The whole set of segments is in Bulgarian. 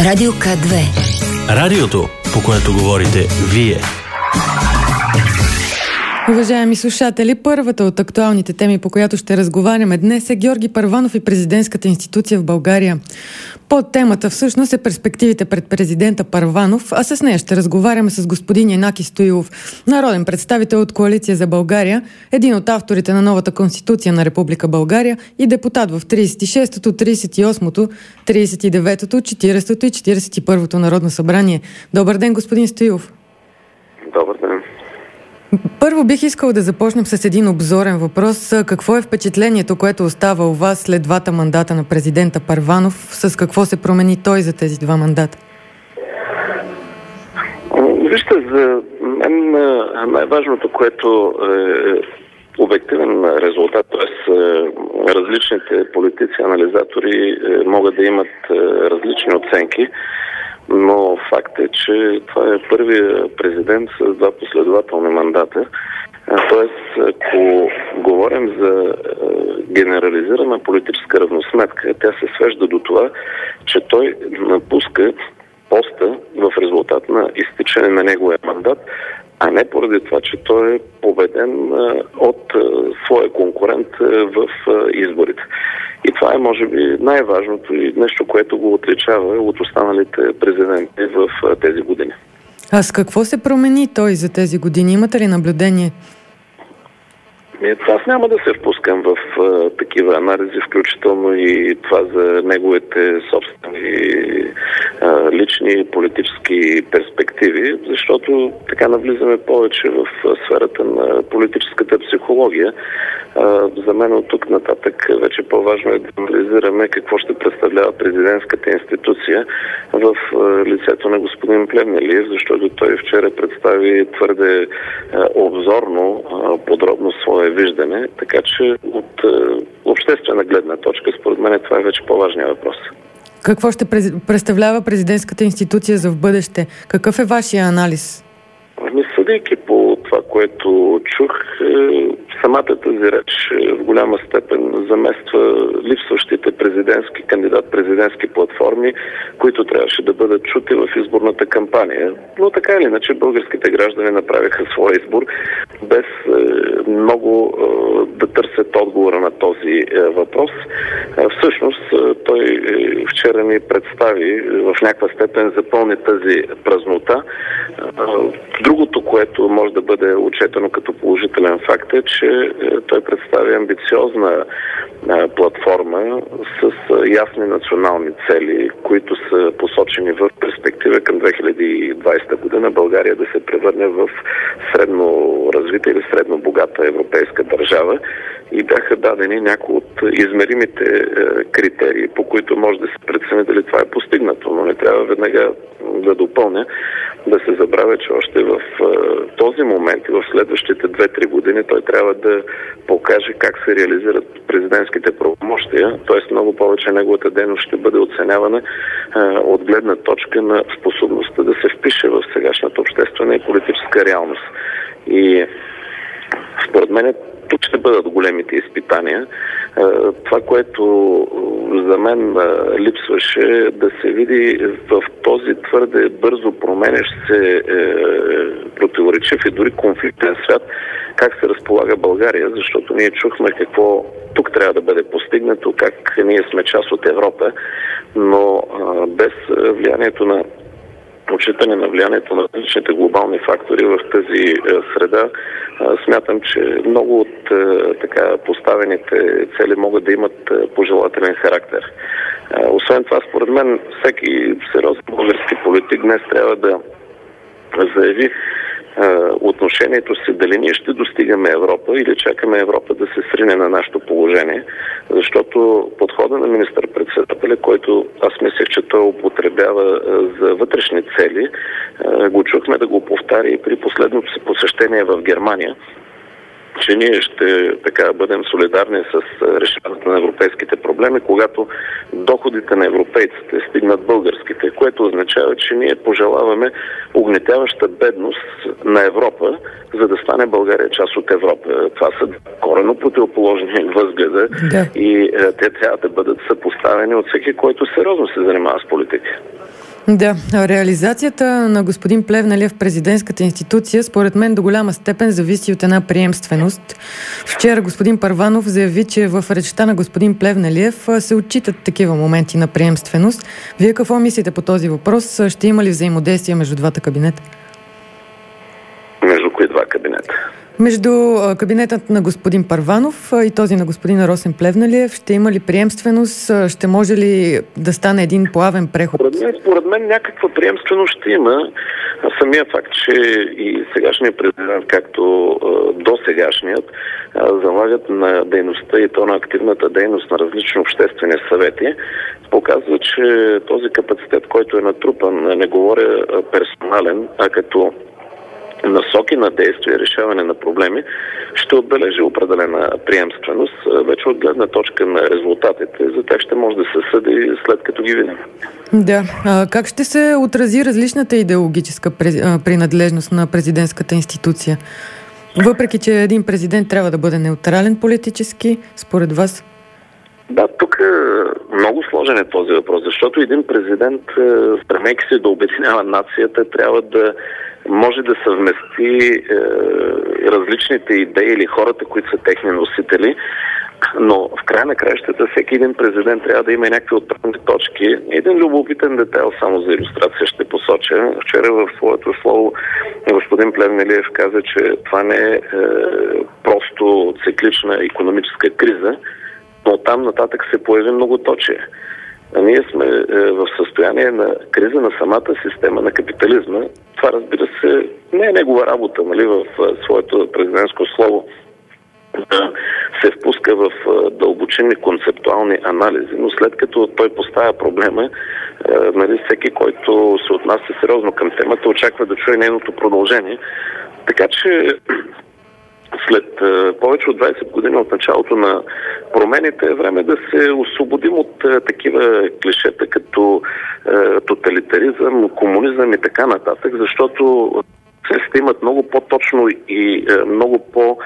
Радио К2. Радиото, по което говорите вие. Уважаеми слушатели, първата от актуалните теми, по която ще разговаряме днес, е Георги Първанов и президентската институция в България. Под темата всъщност е перспективите пред президента Първанов, а с нея ще разговаряме с господин Янаки Стоилов, народен представител от Коалиция за България, един от авторите на новата конституция на Република България и депутат в 36-то, 38-то, 39-то, 40-то и 41-то Народно събрание. Добър ден, господин Стоилов. Добър ден. Първо бих искал да започнем с един обзорен въпрос. Какво е впечатлението, което остава у вас след двата мандата на президента Първанов? С какво се промени той за тези два мандата? Вижте, за мен най-важното, което е обективен резултат, т.е. различните политици, анализатори могат да имат различни оценки, но факт е, че това е първият президент с два последователни мандата. Тоест, ако говорим за генерализирана политическа равносметка, тя се свежда до това, че той напуска поста в резултат на изтичане на неговия мандат, а не поради това, че той е победен от своя конкурент в изборите. И това е, може би, най-важното и нещо, което го отличава от останалите президенти в тези години. А с какво се промени той за тези години? Имате ли наблюдение? Аз няма да се впускам в такива анализи, включително и това за неговите собствени лични политически перспективи, защото така навлизаме повече в сферата на политическата психология. За мен от тук нататък вече по-важно е да анализираме какво ще представлява президентската институция в лицето на господин Плевнелиев, защото той вчера представи твърде обзорно, подробно свое виждане, така че от обществена гледна точка, според мен това е вече по-важният въпрос. Какво ще представлява президентската институция за в бъдеще? Какъв е вашия анализ? Съдейки по това, което чух, самата тази реч в голяма степен замества липсващите президентски платформи, които трябваше да бъдат чути в изборната кампания. Но така или иначе българските граждани направиха своя избор, без много да търсят отговора на този въпрос. Всъщност той вчера ни представи в някаква степен запълни тази празнота. Другото, което може да бъде отчетено като положителен факт е, че той представи амбициозна платформа с ясни национални цели, които са посочени в перспектива към 2020 година България да се превърне в средно развита или средно богата европейска държава и бяха дадени някои от измеримите критерии, по които може да се прецени дали това е постигнато, но не трябва веднага да допълня, да се забравя, че още в този момент и в следващите 2-3 години той трябва да покаже как се реализират президентските правомощия, т.е. много повече неговата дейност ще бъде оценявана от гледна точка на способността да се впише в сегашната обществена и политическа реалност. И според мен тук ще бъдат големите изпитания. Това, което за мен липсваше, да се види в този твърде бързо променящ се противоречив и дори конфликтен свят, как се разполага България, защото ние чухме какво тук трябва да бъде постигнато, как ние сме част от Европа, но без влиянието на отчитане на влиянието на различните глобални фактори в тази среда, смятам, че много от така поставените цели могат да имат пожелателен характер. Освен това, според мен, всеки сериозен български политик днес трябва да заяви отношението си дали ние ще достигаме Европа или чакаме Европа да се срине на нашето положение, защото подхода на министър-председателя, който аз мислех, че той употребява за вътрешни цели, го чухме да го повтаря и при последното си посещение в Германия, че ние ще бъдем солидарни с решаването на европейските проблеми, когато доходите на европейците стигнат българските, което означава, че ние пожелаваме угнетяваща бедност на Европа, за да стане България част от Европа. Това са коренно противоположни възгледа и те трябва да бъдат съпоставени от всеки, който сериозно се занимава с политика. Да, реализацията на господин Плевнелиев в президентската институция според мен до голяма степен зависи от една приемственост. Вчера господин Първанов заяви, че в речта на господин Плевнелиев се отчитат такива моменти на приемственост. Вие какво мислите по този въпрос? Ще има ли взаимодействие между двата кабинета? Между кои два кабинета? Между кабинетът на господин Първанов и този на господин Росен Плевнелиев ще има ли приемственост? Ще може ли да стане един плавен преход? Според мен някаква приемственост ще има. Самия факт, че и сегашният президент, както до сегашният, залагат на дейността и то на активната дейност на различни обществени съвети, показва, че този капацитет, който е натрупан, не говоря персонален, а като насоки на действие и решаване на проблеми, ще отбележи определена приемственост. Вече от гледна точка на резултатите, за тях ще може да се съди след като ги видим. Да. Как ще се отрази различната идеологическа принадлежност на президентската институция? Въпреки че един президент трябва да бъде неутрален политически, според вас? Да, тук много сложен е този въпрос, защото един президент, стремейки се да обединява нацията, трябва да може да съвмести различните идеи или хората, които са техни носители, но в края на краищата всеки един президент трябва да има някакви отправни точки. Един любопитен детайл само за илюстрация ще посоча. Вчера в своето слово господин Плевнелиев каза, че това не е просто циклична икономическа криза, но там нататък се появи многоточие. Ние сме в състояние на криза на самата система на капитализма. Това, разбира се, не е негова работа, в своето президентско слово да се впуска в дълбочинни концептуални анализи, но след като той поставя проблема, всеки, който се отнася сериозно към темата, очаква да чуе нейното продължение. Така че след повече от 20 години от началото на промените е време да се освободим от такива клишета като тоталитаризъм, комунизъм и така нататък, защото се имат много по-точно и много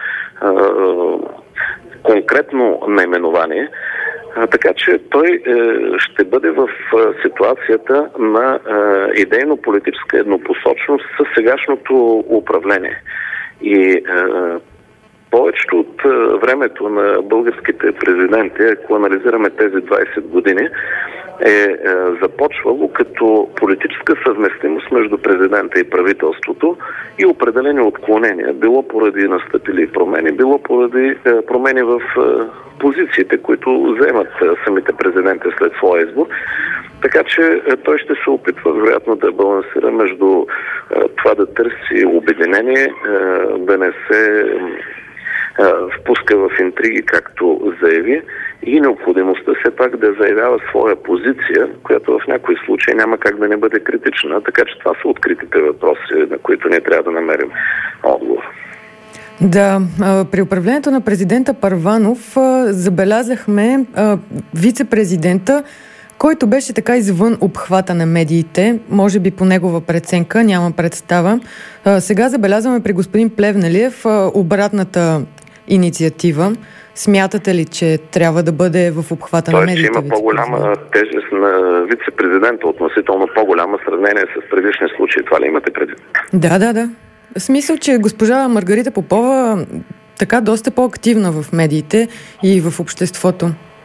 по-конкретно наименование. Така че той ще бъде в ситуацията на идейно-политическа еднопосочност със сегашното управление. И повечето от времето на българските президенти, ако анализираме тези 20 години, е започвало като политическа съвместимост между президента и правителството и определени отклонения. Било поради настъпили промени, било поради промени в позициите, които вземат самите президенти след своя избор. Така че той ще се опитва вероятно да балансира между това да търси обединение, да не се впуска в интриги, както заяви, и необходимостта все пак да заявява своя позиция, която в някои случаи няма как да не бъде критична. Така че това са откритите въпроси, на които ние трябва да намерим отговор. Да, при управлението на президента Първанов забелязахме вице-президента, който беше така извън обхвата на медиите, може би по негова преценка, нямам представа. Сега забелязваме при господин Плевнелиев обратната инициатива. Смятате ли, че трябва да бъде в обхвата на медиите? Той има по-голяма тежест на вице-президента, относително по-голяма в сравнение с предишни случаи. Това ли имате предвид? Да. В смисъл, че госпожа Маргарита Попова така доста по-активна в медиите и в обществото.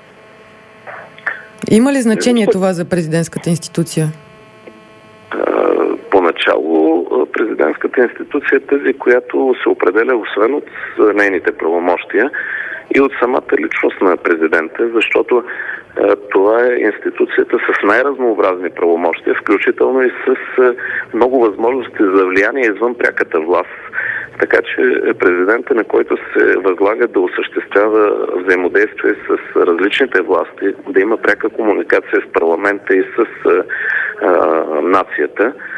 Има ли значение това за президентската институция? Поначало президентската институция е тази, която се определя освен от нейните правомощия и от самата личност на президента, защото това е институцията с най-разнообразни правомощия, включително и с много възможности за влияние извън пряката власт. Така че президента, на който се възлага да осъществява взаимодействие с различните власти, да има пряка комуникация с парламента и с нацията,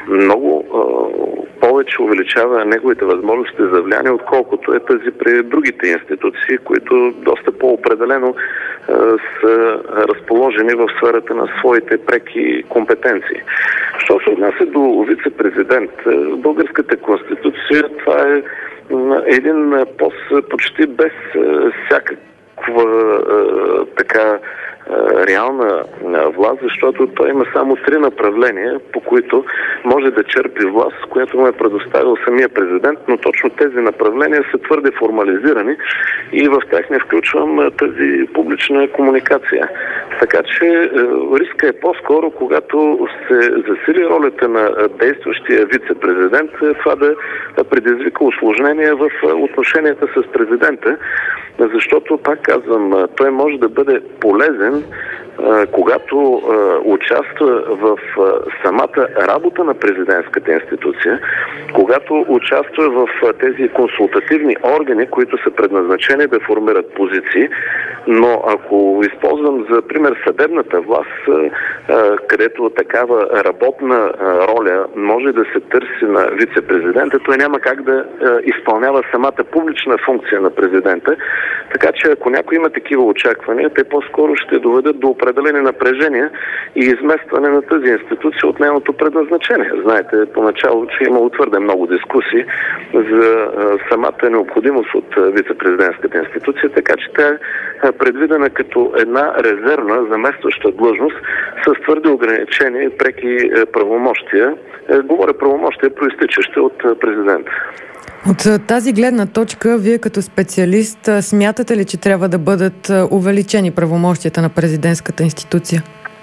много повече увеличава неговите възможности за влияние, отколкото е тази при другите институции, които доста по-определено са разположени в сферата на своите преки компетенции. Що се отнася до вице-президент, българската конституция, това е един пост почти без всякаква така реална власт, защото той има само 3 направления, по които може да черпи власт, която му е предоставил самия президент, но точно тези направления са твърде формализирани и в тях не включвам тази публична комуникация. Така че риска е по-скоро, когато се засили ролята на действащия вице-президент, това да предизвика усложнения в отношенията с президента, защото, пак казвам, той може да бъде полезен, когато участва в самата работа на президентската институция, когато участва в тези консултативни органи, които са предназначени да формират позиции, но ако използвам за пример съдебната власт, където такава работна роля може да се търси на вице-президента, той няма как да изпълнява самата публична функция на президента. Така че ако някой има такива очаквания, те по-скоро ще доведат до определени напрежения и изместване на тази институция от нейното предназначение. Знаете, поначало, че имало твърде много дискусии за самата необходимост от вице-президентската институция, така че тя е предвидена като една резервна заместваща длъжност с твърде ограничени преки правомощия. Говоря правомощия, проистичащи от президента. От тази гледна точка, вие като специалист, смятате ли, че трябва да бъдат увеличени правомощията на президентската институция?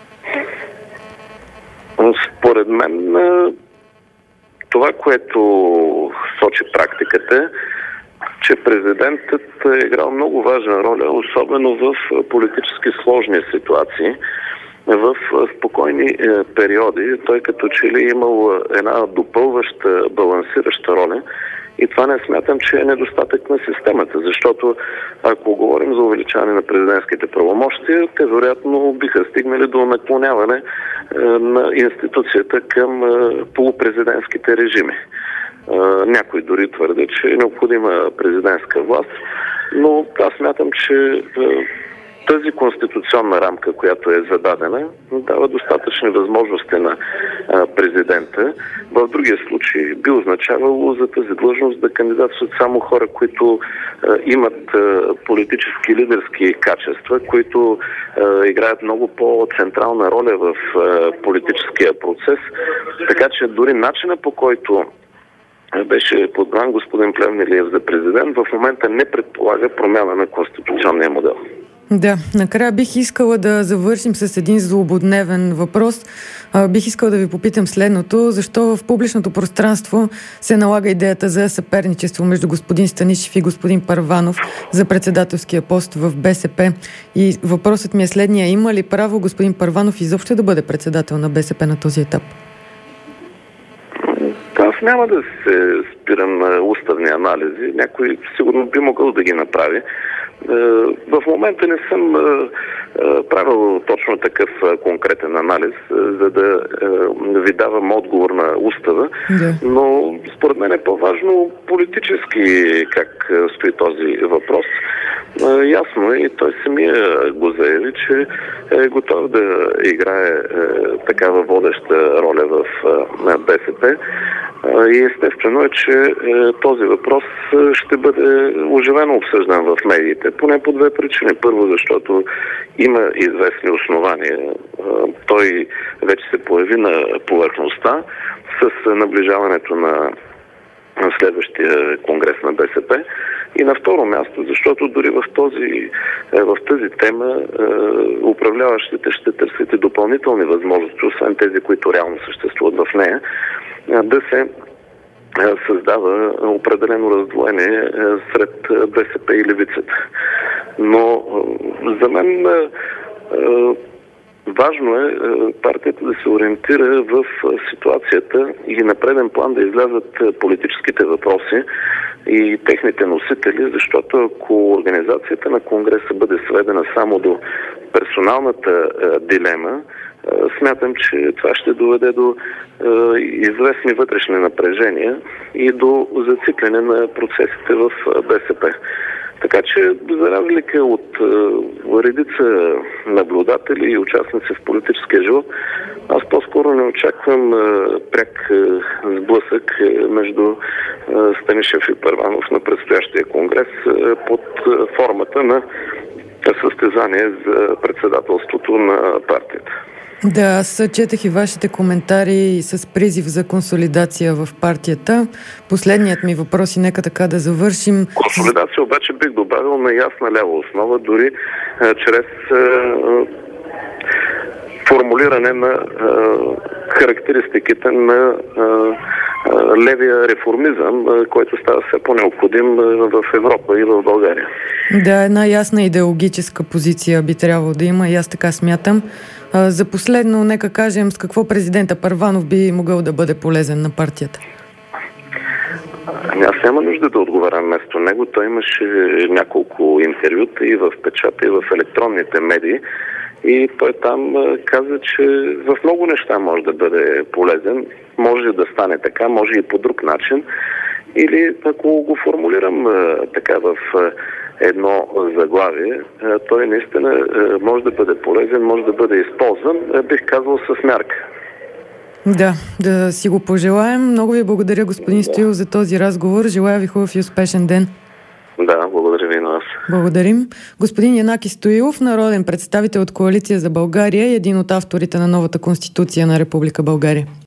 Според мен, това, което сочи практиката, че президентът е играл много важна роля, особено в политически сложни ситуации, в спокойни периоди. Той като че ли имал една допълваща, балансираща роля. И това не смятам, че е недостатък на системата, защото ако говорим за увеличаване на президентските правомощия, те вероятно биха стигнали до наклоняване на институцията към полупрезидентските режими. Някой дори твърди, че е необходима президентска власт, но аз смятам, че тази конституционна рамка, която е зададена, дава достатъчни възможности на президента. В другия случай би означавало за тази длъжност да кандидатстват само хора, които имат политически лидерски качества, които играят много по-централна роля в политическия процес. Така че дори начина, по който беше подбран господин Плевнелиев за президент, в момента не предполага промяна на конституционния модел. Да, накрая бих искала да завършим с един злободневен въпрос. Бих искала да ви попитам следното. Защо в публичното пространство се налага идеята за съперничество между господин Станишев и господин Първанов за председателския пост в БСП? И въпросът ми е следния. Има ли право господин Първанов изобщо да бъде председател на БСП на този етап? Аз няма да се спирам на уставни анализи. Някой сигурно би могъл да ги направи. В момента не съм правил точно такъв конкретен анализ, за да ви давам отговор на устава, но според мен е по-важно политически как стои този въпрос. Ясно и той самия го заяви, че е готов да играе такава водеща роля в БСП. И естествено е, че този въпрос ще бъде оживено обсъждан в медиите. Поне по 2 причини. Първо, защото има известни основания. Той вече се появи на повърхността с наближаването на следващия конгрес на БСП. И на второ място, защото дори в тази тема управляващите ще търсят и допълнителни възможности, освен тези, които реално съществуват в нея, да се създава определено раздвоение сред БСП и левицата. Но за мен важно е партията да се ориентира в ситуацията и на преден план да излязат политическите въпроси и техните носители, защото ако организацията на Конгреса бъде сведена само до персоналната дилема, Смятам, че това ще доведе до известни вътрешни напрежения и до зацикляне на процесите в БСП. Така че, за разлика от редица наблюдатели и участници в политическия живот, аз по-скоро не очаквам пряк сблъсък между Станишев и Първанов на предстоящия конгрес под формата на състезание за председателството на партията. Да, аз четах и вашите коментари с призив за консолидация в партията. Последният ми въпрос и нека така да завършим. Консолидация обаче бих добавил на ясна лява основа, дори чрез формулиране на характеристиките на левия реформизъм, който става все по-необходим в Европа и в България. Да, една ясна идеологическа позиция би трябвало да има и аз така смятам. За последно, нека кажем с какво президента Първанов би могъл да бъде полезен на партията. Аз няма нужда да отговарям вместо него. Той имаше няколко интервюта и в печата, и в електронните медии. И той там каза, че в много неща може да бъде полезен. Може да стане така, може и по друг начин. Или ако го формулирам така в едно заглавие, той наистина може да бъде полезен, може да бъде използван, бих казал с мярка. Да си го пожелаем. Много ви благодаря, господин Стоилов, за този разговор. Желая ви хубав и успешен ден. Да, благодаря ви на вас. Благодарим. Господин Янаки Стоилов, народен представител от Коалиция за България и един от авторите на новата Конституция на Република България.